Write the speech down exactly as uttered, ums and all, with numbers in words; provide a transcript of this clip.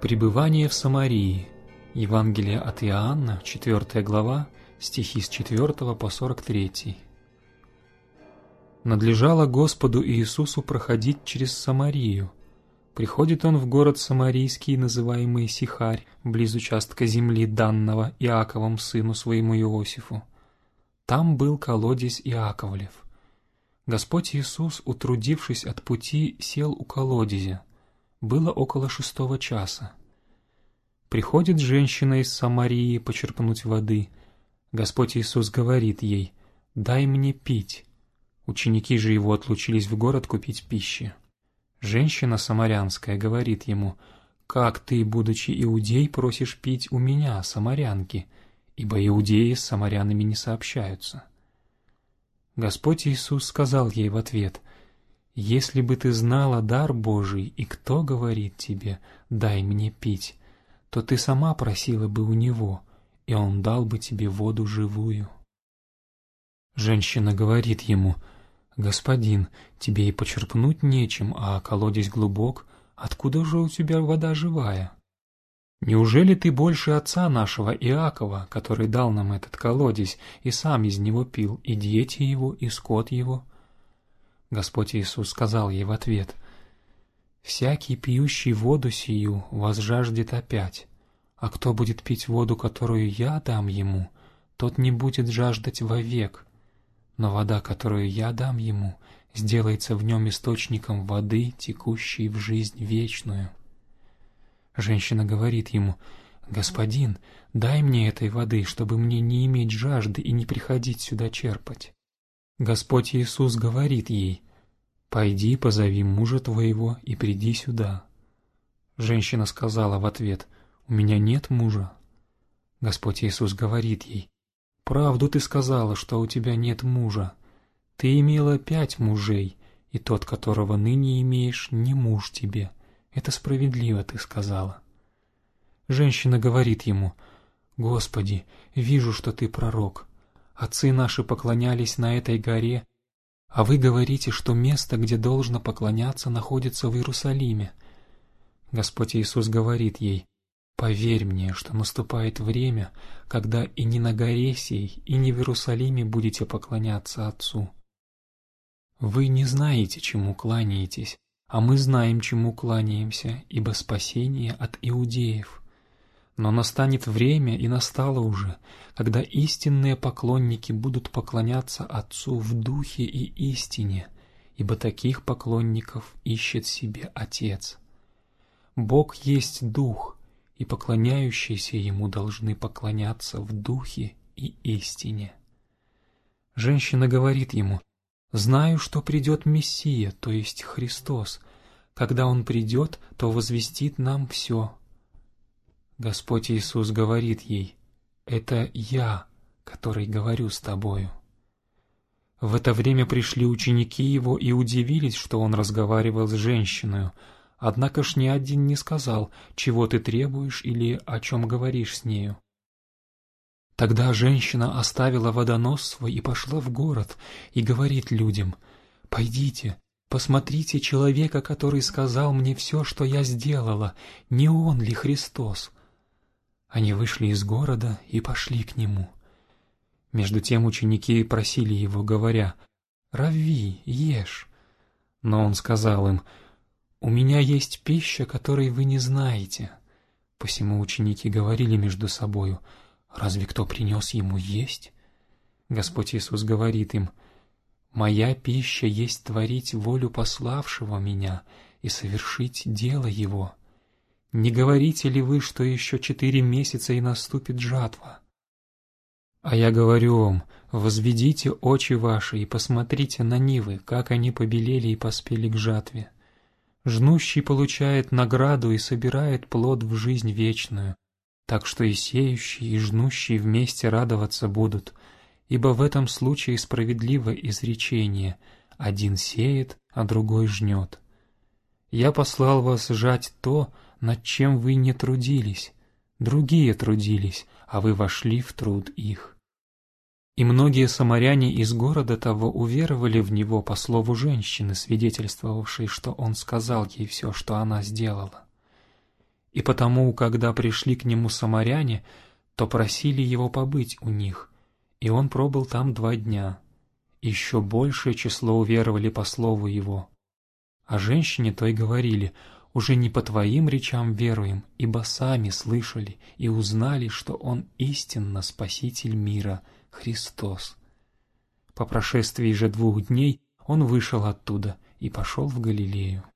Пребывание в Самарии. Евангелие от Иоанна, четвёртая глава, стихи с четвёртого по сорок третий. Надлежало Господу Иисусу проходить через Самарию. Приходит он в город Самарийский, называемый Сихарь, близ участка земли, данного Иаковом сыну своему Иосифу. Там был колодезь Иаковлев. Господь Иисус, утрудившись от пути, сел у колодезя. Было около шестого часа. Приходит женщина из Самарии почерпнуть воды. Господь Иисус говорит ей: «Дай мне пить». Ученики же его отлучились в город купить пищи. Женщина самарянская говорит ему: «Как ты, будучи иудей, просишь пить у меня, самарянки? Ибо иудеи с самарянами не сообщаются». Господь Иисус сказал ей в ответ: «Если бы ты знала дар Божий, и кто говорит тебе: дай мне пить, то ты сама просила бы у него, и он дал бы тебе воду живую». Женщина говорит ему: «Господин, тебе и почерпнуть нечем, а колодезь глубок, откуда же у тебя вода живая? Неужели ты больше отца нашего Иакова, который дал нам этот колодезь, и сам из него пил, и дети его, и скот его?» Господь Иисус сказал ей в ответ: «Всякий, пьющий воду сию, возжаждет опять, а кто будет пить воду, которую я дам ему, тот не будет жаждать вовек. Но вода, которую я дам ему, сделается в нем источником воды, текущей в жизнь вечную». Женщина говорит ему: «Господин, дай мне этой воды, чтобы мне не иметь жажды и не приходить сюда черпать». Господь Иисус говорит ей: «Пойди, позови мужа твоего и приди сюда». Женщина сказала в ответ: «У меня нет мужа». Господь Иисус говорит ей: «Правду ты сказала, что у тебя нет мужа. Ты имела пять мужей, и тот, которого ныне имеешь, не муж тебе. Это справедливо ты сказала». Женщина говорит ему: «Господи, вижу, что ты пророк. Отцы наши поклонялись на этой горе, а вы говорите, что место, где должно поклоняться, находится в Иерусалиме». Господь Иисус говорит ей: «Поверь мне, что наступает время, когда и не на горе сей, и не в Иерусалиме будете поклоняться Отцу. Вы не знаете, чему кланяетесь, а мы знаем, чему кланяемся, ибо спасение от иудеев. Но настанет время, и настало уже, когда истинные поклонники будут поклоняться Отцу в духе и истине, ибо таких поклонников ищет себе Отец. Бог есть Дух, и поклоняющиеся Ему должны поклоняться в духе и истине». Женщина говорит ему: «Знаю, что придет Мессия, то есть Христос. Когда Он придет, то возвестит нам все». Господь Иисус говорит ей: «Это Я, который говорю с тобою». В это время пришли ученики Его и удивились, что Он разговаривал с женщиной, однако ж ни один не сказал: «Чего ты требуешь» или «О чем говоришь с нею». Тогда женщина оставила водонос свой и пошла в город, и говорит людям: «Пойдите, посмотрите человека, который сказал мне все, что я сделала, не он ли Христос?» Они вышли из города и пошли к нему. Между тем ученики просили его, говоря: «Равви, ешь». Но он сказал им: «У меня есть пища, которой вы не знаете». Посему ученики говорили между собою: «Разве кто принес ему есть?» Господь Иисус говорит им: «Моя пища есть творить волю пославшего меня и совершить дело его. Не говорите ли вы, что еще четыре месяца и наступит жатва? А я говорю вам: возведите очи ваши и посмотрите на нивы, как они побелели и поспели к жатве. Жнущий получает награду и собирает плод в жизнь вечную, так что и сеющий, и жнущий вместе радоваться будут, ибо в этом случае справедливо изречение: один сеет, а другой жнет. Я послал вас жать то, над чем вы не трудились, другие трудились, а вы вошли в труд их». И многие самаряне из города того уверовали в него по слову женщины, свидетельствовавшей, что он сказал ей все, что она сделала. И потому, когда пришли к нему самаряне, то просили его побыть у них, и он пробыл там два дня. Еще большее число уверовали по слову его. А женщине той говорили: «Уже не по твоим речам веруем, ибо сами слышали и узнали, что Он истинно Спаситель мира, Христос». По прошествии же двух дней он вышел оттуда и пошел в Галилею.